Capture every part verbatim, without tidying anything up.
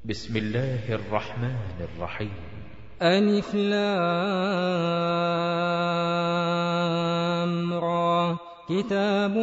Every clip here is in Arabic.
بسم الله الرحمن الرحيم. ألف لام را كتاب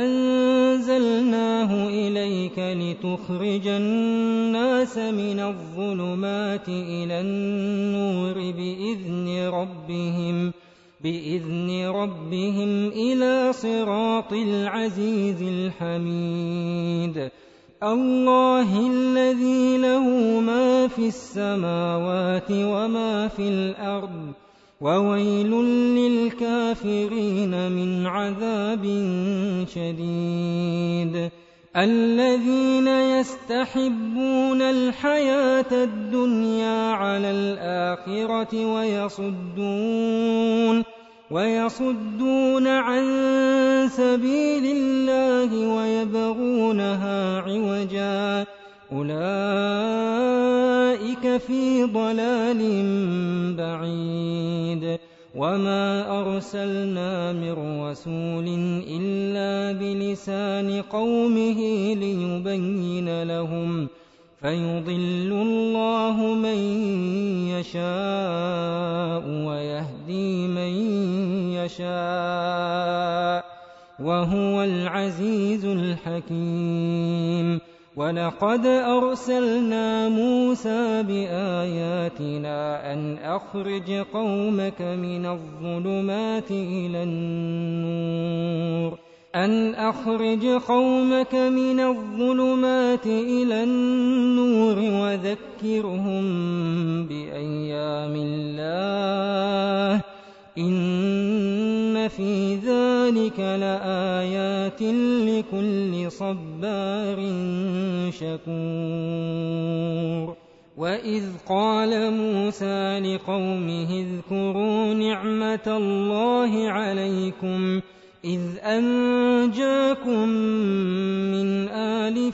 أنزلناه إليك لتخرج الناس من الظلمات إلى النور بإذن ربهم بإذن ربهم إلى صراط العزيز الحميد. الله الذي له ما في السماوات وما في الأرض وويل للكافرين من عذاب شديد. الذين يستحبون الحياة الدنيا على الآخرة ويصدون ويصدون عن سبيل الله ويبغونها عوجا أولئك في ضلال بعيد. وما أرسلنا من رسول إلا بلسان قومه ليبين لهم فيضل الله من يشاء ويهدي من يشاء وهو العزيز الحكيم. ولقد أرسلنا موسى بآياتنا أن أخرج قومك من الظلمات إلى النور أن أخرج قومك من الظلمات إلى النور وذكرهم بأيام الله إن في ذلك لآيات لكل صبار شكور. وإذ قال موسى لقومه اذكروا نعمة الله عليكم إذ أنجاكم من آل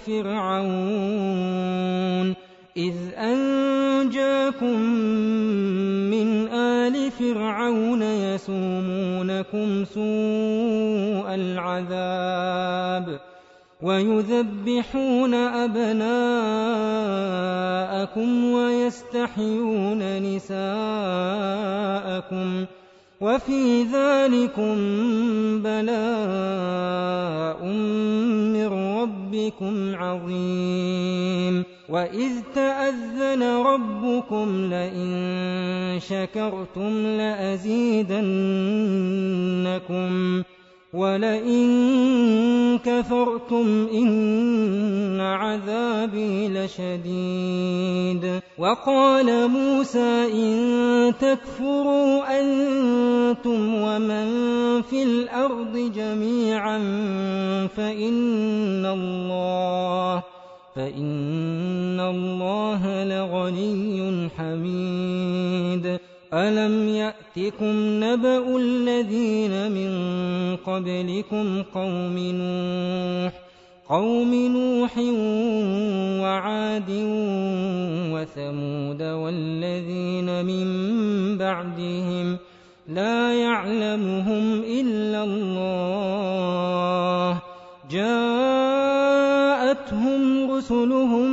فرعون إذ أنجاكم من آل فرعون يسومونكم سوء العذاب ويذبحون أبناءكم ويستحيون نساءكم وفي ذلكم بلاء من ربكم عظيم. وإذ تأذن ربكم لئن شكرتم لأزيدنكم ولئن كفرتم إن عذابي لشديد. وقال موسى إن تكفروا أنتم ومن في الأرض جميعا فإن الله فإن الله لغني حميد. ألم يأتكم نبأ الذين من قبلكم قوم نوح قوم نوح وعاد وثمود والذين من بعدهم لا يعلمهم إلا الله جاءتهم رسلهم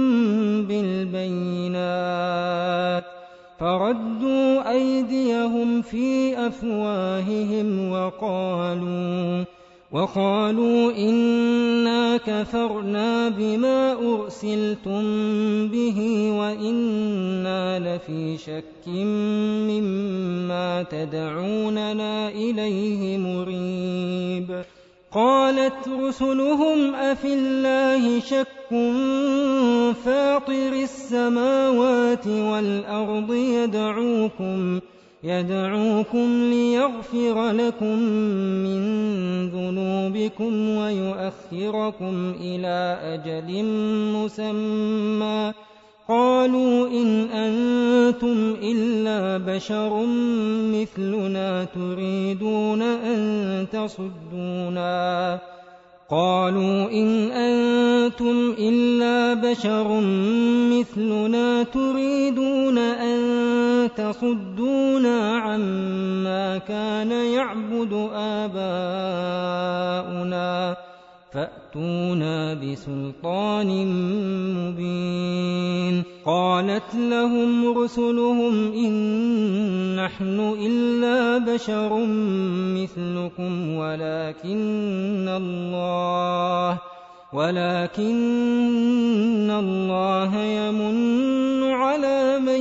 بالبينات فردوا أيديهم في أفواههم وقالوا وقالوا إنا كفرنا بما أرسلتم به وإنا لفي شك مما تدعوننا إليه مريب. قالت رسلهم أفي الله شك فاطر السماوات والأرض يدعوكم يدعوكم ليغفر لكم من ذنوبكم ويؤخركم إلى أجل مسمى قالوا إن أنتم إلا بشر مثلنا تريدون أن تصدونا قالوا إن أنتم إلا بشر مثلنا تريدون أن تصدونا عما كان يعبد آباؤنا فأتونا بسلطان مبين. قالت لهم رسلهم إن نحن إلا بشر مثلكم ولكن الله ولكن الله يمن على من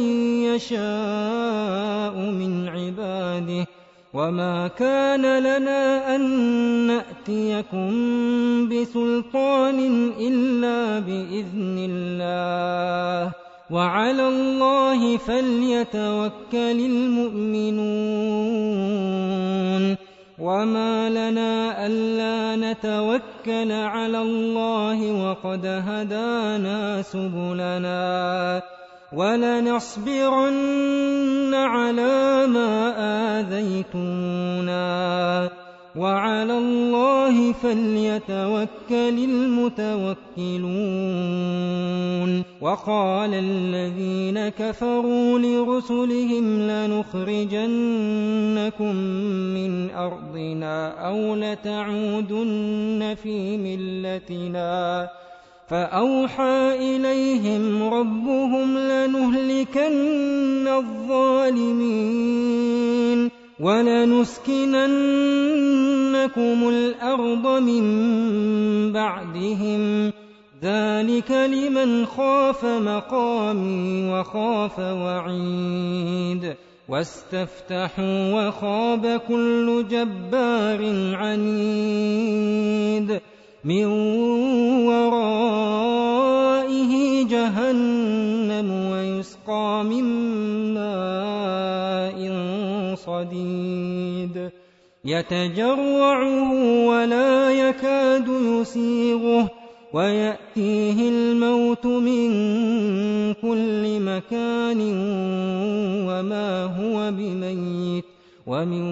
يشاء من عباده وما كان لنا أن نأتيكم بسلطان إلا بإذن الله وعلى الله فليتوكل المؤمنون وما لنا ألا نتوكل على الله وقد هدانا سبلنا ولنصبرن على ما آذيتمونا وعلى الله فليتوكل المتوكلون وقال الذين كفروا لرسلهم لنخرجنكم من أرضنا أو لتعودن في ملتنا فأوحى إليهم ربهم لنهلكن الظالمين ولنسكننكم الأرض من بعدهم ذلك لمن خاف مقامي وخاف وعيد واستفتحوا وخاب كل جبار عنيد من ورائه جهنم ويسقى من ماء صديد يتجرعه ولا يكاد يسيغه ويأتيه الموت من كل مكان وما هو بميت ومن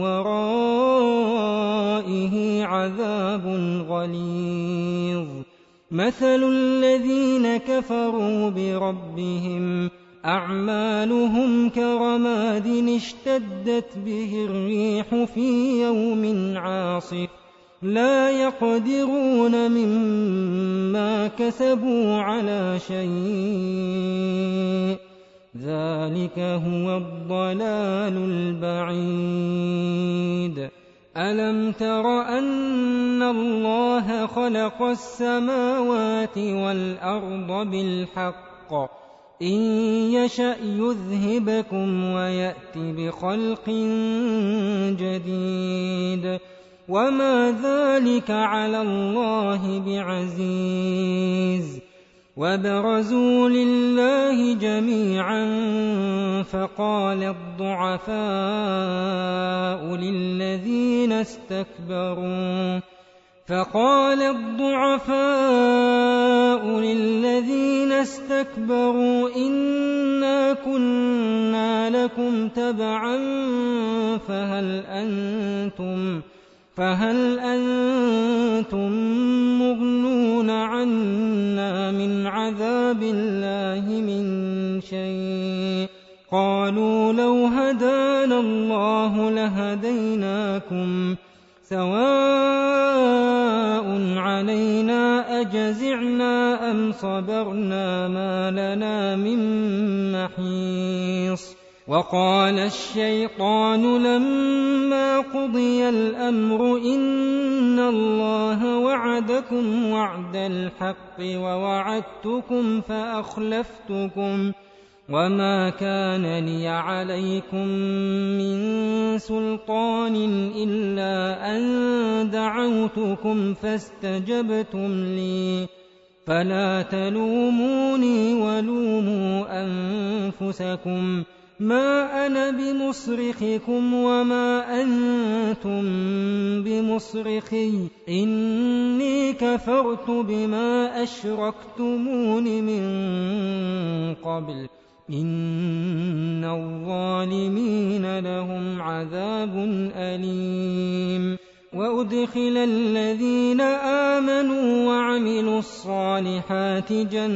ورائه عذاب غليظ مثل الذين كفروا بربهم أعمالهم كرماد اشتدت به الريح في يوم عاصف لا يقدرون مما كسبوا على شيء ذلك هو الضلال البعيد ألم تر أن الله خلق السماوات والأرض بالحق إن يشأ يذهبكم ويأت بخلق جديد وما ذلك على الله بعزيز وبرزوا لله جميعا فقال الضعفاء للذين استكبروا فقال الضعفاء للذين استكبروا إنا كنا لكم تبعا فهل أنتم فهل أنتم مغنون عنا من عذاب الله من شيء قالوا لو هدانا الله لهديناكم سواء علينا أجزعنا أم صبرنا ما لنا من محيص وقال الشيطان لما قضي الأمر إن الله وعدكم وعد الحق ووعدتكم فأخلفتكم وما كان لي عليكم من سلطان إلا أن دعوتكم فاستجبتم لي فلا تلوموني ولوموا أنفسكم ما أنا بمصرخكم وما أنتم بمصرخي إني كفرت بما أشركتمون من قبل إن الظالمين لهم عذاب أليم وأدخل الذين آمنوا وعملوا الصالحات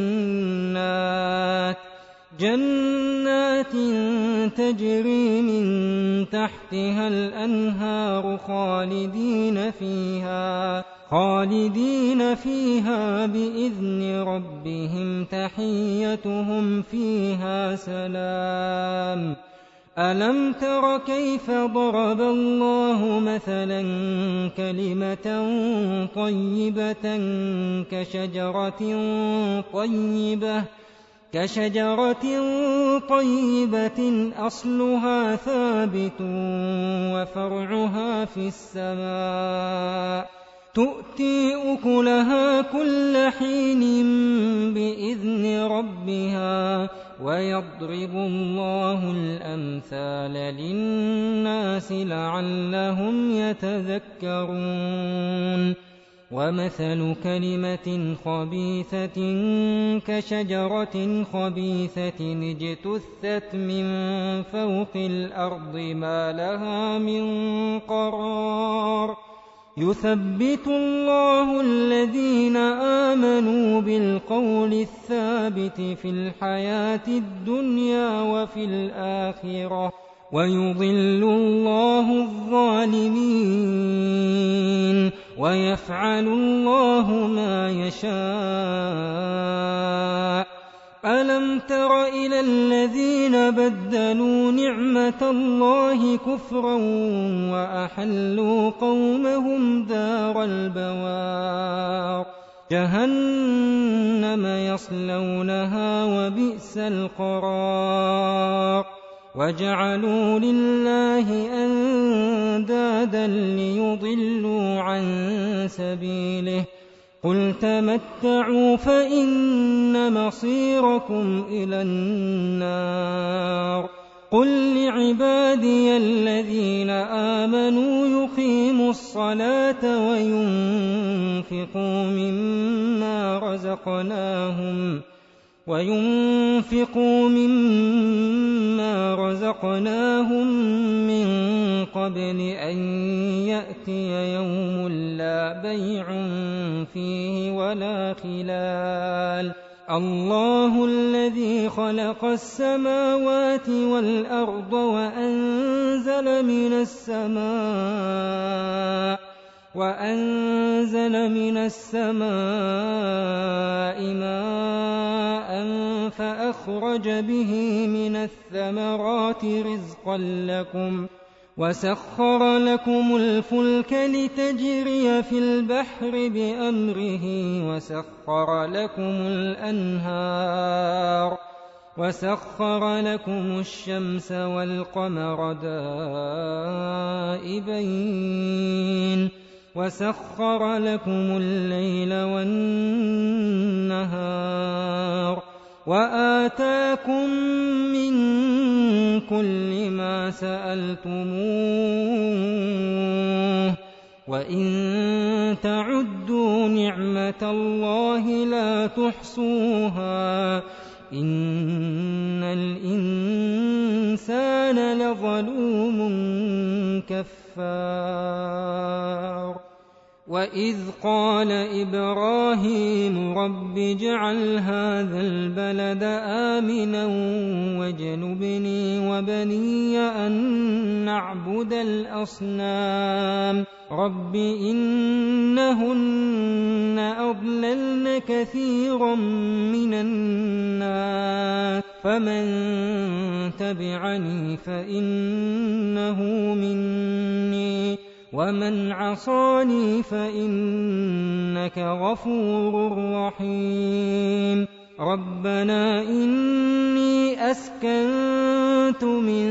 جنات جنات تجري من تحتها الأنهار خالدين فيها خالدين فيها بإذن ربهم تحيتهم فيها سلام ألم تر كيف ضرب الله مثلا كلمة طيبة كشجرة طيبة كشجرة طيبة أصلها ثابت وفرعها في السماء تؤتي أكلها كل حين بإذن ربها ويضرب الله الأمثال للناس لعلهم يتذكرون ومثل كلمة خبيثة كشجرة خبيثة اجتثت من فوق الأرض ما لها من قرار يثبت الله الذين آمنوا بالقول الثابت في الحياة الدنيا وفي الآخرة ويضل الله الظالمين ويفعل الله ما يشاء ألم تر إلى الذين بدلوا نعمة الله كفرا وأحلوا قومهم دار البوار جهنم يصلونها وبئس القرار وجعلوا لله أندادا ليضلوا عن سبيله قل تمتعوا فإن مصيركم إلى النار قل لعبادي الذين آمنوا يقيموا الصلاة وينفقوا مما رزقناهم وينفقوا مما رزقناهم من قبل أن يأتي يوم لا بيع فيه ولا خلال الله الذي خلق السماوات والأرض وأنزل من السماء وأنزل من السماء ماء فأخرج به من الثمرات رزقا لكم وسخر لكم الفلك لتجري في البحر بأمره وسخر لكم الأنهار وسخر لكم الشمس والقمر دائبين وسخر لكم الليل والنهار وآتاكم من كل ما سألتموه وإن تعدوا نعمة الله لا تحصوها إن الإنسان لظلوم كفار وإذ قال إبراهيم رب اجعل هذا البلد آمنا واجنبني وبني أن نعبد الأصنام رب إنهن أضللن كثيرا من الناس فمن تبعني فإنه مني ومن عصاني فإنك غفور رحيم ربنا إني أسكنت من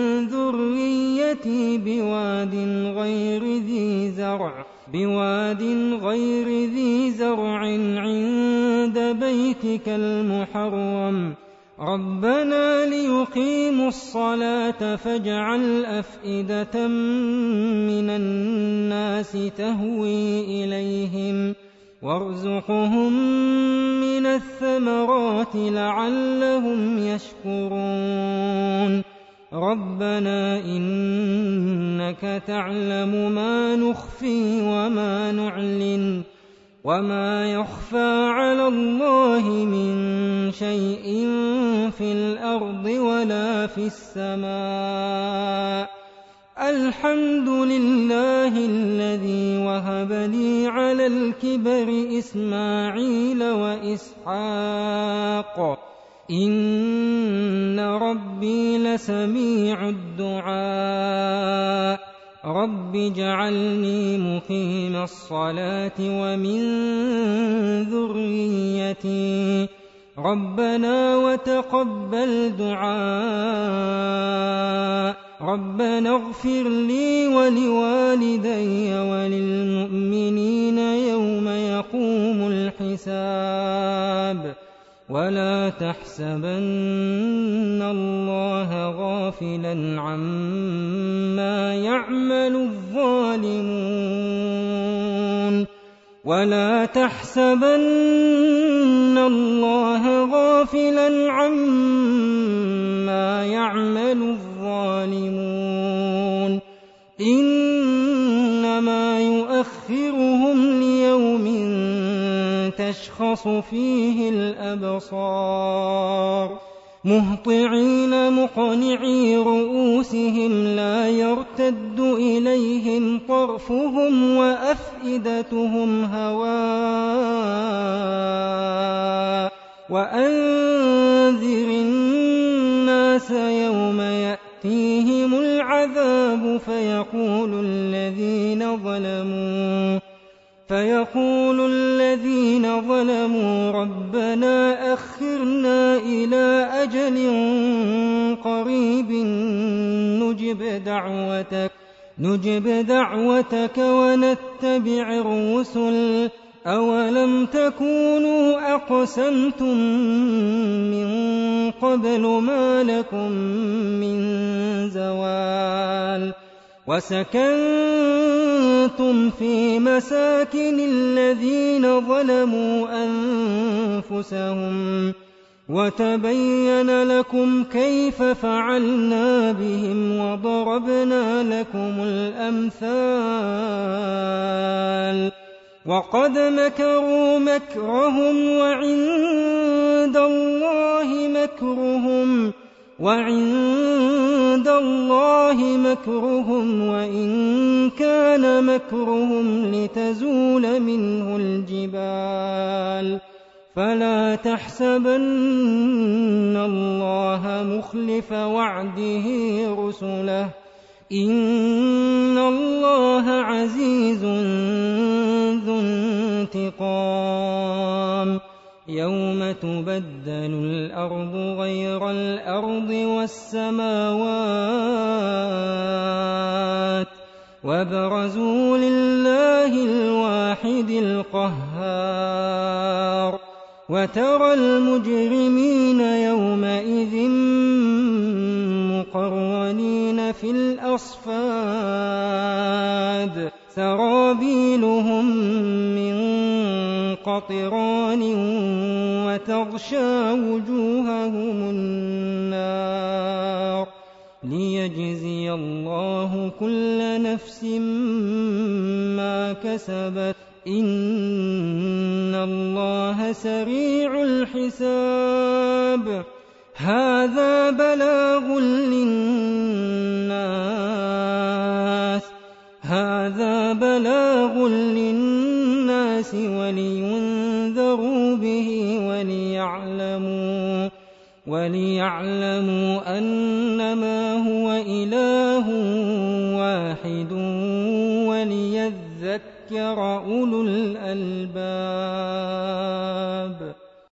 ذريتي بواد غير ذي زرع بواد غير ذي زرع عند بيتك المحرم ربنا ليقيموا الصلاة فاجعل أفئدة من الناس تهوي إليهم وارزقهم من الثمرات لعلهم يشكرون ربنا إنك تعلم ما نخفي وما نعلن وما يخفى على الله من شيء في الأرض ولا في السماء الحمد لله الذي وهب لي على الكبر إسماعيل وإسحاق إن ربي لسميع الدعاء رب اجعلني مقيم الصلاة ومن ذريتي ربنا وتقبل دعاء ربنا اغفر لي ولوالدي وللمؤمنين يوم يقوم الحساب ولا تحسبن الله غافلا عما يعمل الظالمون ولا تحسبن الله غافلا عما يعمل الظالمون إنما يؤخرهم ليوم تشخص فيه الأبصار مهطعين مقنعي رؤوسهم لا يرتد إليهم طرفهم وأفئدتهم هواء وأنذر الناس يوم يأتيهم العذاب فيقول الذين ظلموا فيقول الذين ظلموا ربنا أخرنا إلى أجل قريب نجب دعوتك نجب دعوتك ونتبع الرسل أولم تكونوا أقسمتم من قبل ما لكم من زوال وسكنتم في مساكن الذين ظلموا أنفسهم وتبين لكم كيف فعلنا بهم وضربنا لكم الأمثال وقد مكروا مكرهم وعند الله مكرهم وعند الله مكرهم وإن كان مكرهم لتزول منه الجبال فلا تحسبن الله مخلف وعده رسله إن الله عزيز ذو انتقام يوم تبدل الأرض غير الأرض والسماوات وبرزوا لله الواحد القهار وترى المجرمين يومئذ مقرنين في الأصفاد سرابيلهم من قطران وتغشى وجوههم النار ليجزي الله كل نفس ما كسبت إن الله سريع الحساب هذا بلاغ للناس هذا بلاغ للناس ولينذروا به وليعلموا وليعلموا أنما هو إله واحد وليذكر أولو الألباب